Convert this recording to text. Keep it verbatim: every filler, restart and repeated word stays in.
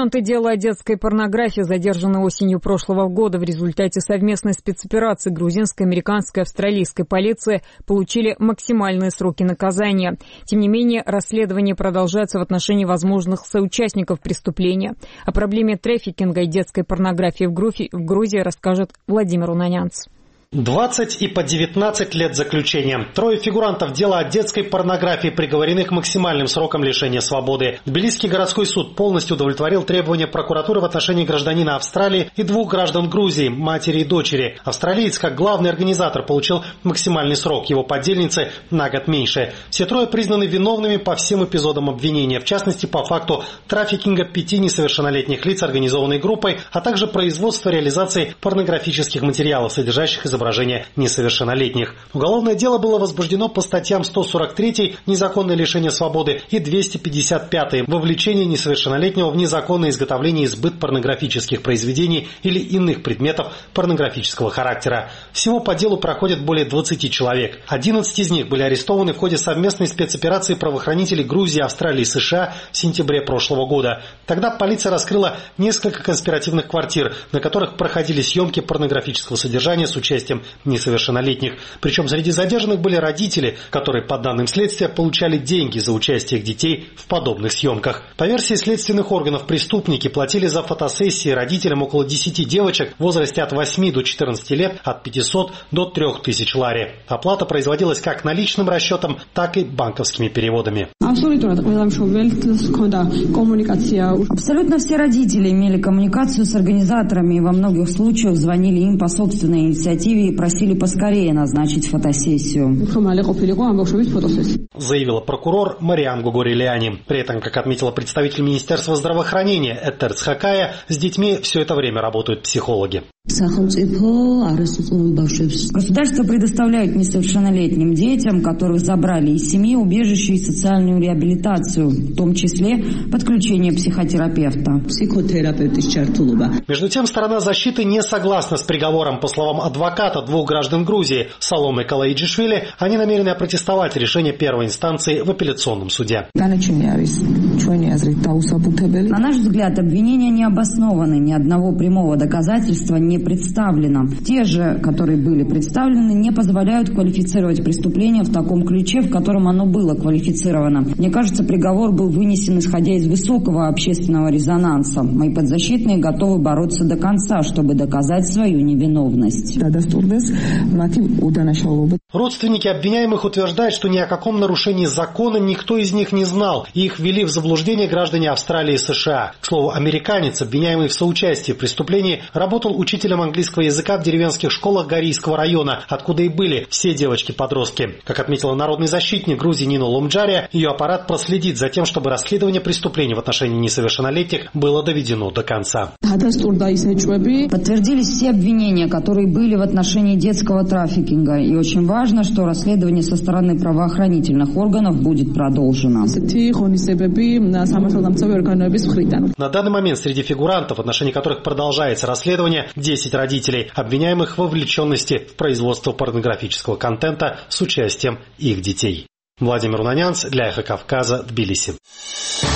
Фигуранты дела о детской порнографии задержаны осенью прошлого года. В результате совместной спецоперации грузинской, американской, австралийской полиции получили максимальные сроки наказания. Тем не менее, расследование продолжается в отношении возможных соучастников преступления. О проблеме трафикинга и детской порнографии в Грузии, в Грузии расскажет Владимир Унанянц. двадцать и по девятнадцать лет заключения. Трое фигурантов дела о детской порнографии приговорены к максимальным срокам лишения свободы. Тбилисский городской суд полностью удовлетворил требования прокуратуры в отношении гражданина Австралии и двух граждан Грузии, матери и дочери. Австралиец, как главный организатор, получил максимальный срок, его подельницы на год меньше. Все трое признаны виновными по всем эпизодам обвинения, в частности по факту трафикинга пяти несовершеннолетних лиц организованной группой, а также производства и реализации порнографических материалов, содержащих изображения несовершеннолетних. Уголовное дело было возбуждено по статьям сто сорок три «Незаконное лишение свободы» и двести пятьдесят пять «Вовлечение несовершеннолетнего в незаконное изготовление и сбыт порнографических произведений или иных предметов порнографического характера». Всего по делу проходит более двадцати человек. одиннадцать из них были арестованы в ходе совместной спецоперации правоохранителей Грузии, Австралии и США в сентябре прошлого года. Тогда полиция раскрыла несколько конспиративных квартир, на которых проходили съемки порнографического содержания с участием несовершеннолетних. Причем среди задержанных были родители, которые, по данным следствия, получали деньги за участие их детей в подобных съемках. По версии следственных органов, преступники платили за фотосессии родителям около десяти девочек в возрасте от восьми до четырнадцати лет, от пятисот до трёх тысяч лари. Оплата производилась как наличным расчетом, так и банковскими переводами. Абсолютно все родители имели коммуникацию с организаторами и во многих случаях звонили им по собственной инициативе и просили поскорее назначить фотосессию. Заявила прокурор Мариам Гугорилиани. При этом, как отметила представитель Министерства здравоохранения Этер Цхакая, с детьми все это время работают психологи. Государство предоставляет несовершеннолетним детям, которых забрали из семьи, убежище и социальную реабилитацию, в том числе подключение психотерапевта. Между тем, сторона защиты не согласна с приговором. По словам адвоката двух граждан Грузии, Саломы Калаиджишвили, они намерены опротестовать решение первой инстанции в апелляционном суде. На наш взгляд, обвинения не обоснованы, ни одного прямого доказательства не представлено. Те же, которые были представлены, не позволяют квалифицировать преступление в таком ключе, в котором оно было квалифицировано. Мне кажется, приговор был вынесен исходя из высокого общественного резонанса. Мои подзащитные готовы бороться до конца, чтобы доказать свою невиновность. Родственники обвиняемых утверждают, что ни о каком нарушении закона никто из них не знал, и их ввели в заблуждение граждане Австралии и США. К слову, американец, обвиняемый в соучастии в преступлении, работал учителем английского языка в деревенских школах Горийского района, откуда и были все девочки-подростки. Как отметила народный защитник Грузии Нина Ломджария, ее аппарат проследит за тем, чтобы расследование преступлений в отношении несовершеннолетних было доведено до конца. Подтвердились все обвинения, которые были в отношении детского трафикинга, и очень важно, что расследование со стороны правоохранительных органов будет продолжено. На данный момент среди фигурантов, в отношении которых продолжается расследование, десять родителей, обвиняемых в вовлеченности в производство порнографического контента с участием их детей. Владимир Унанянц для Эхо Кавказа, Тбилиси.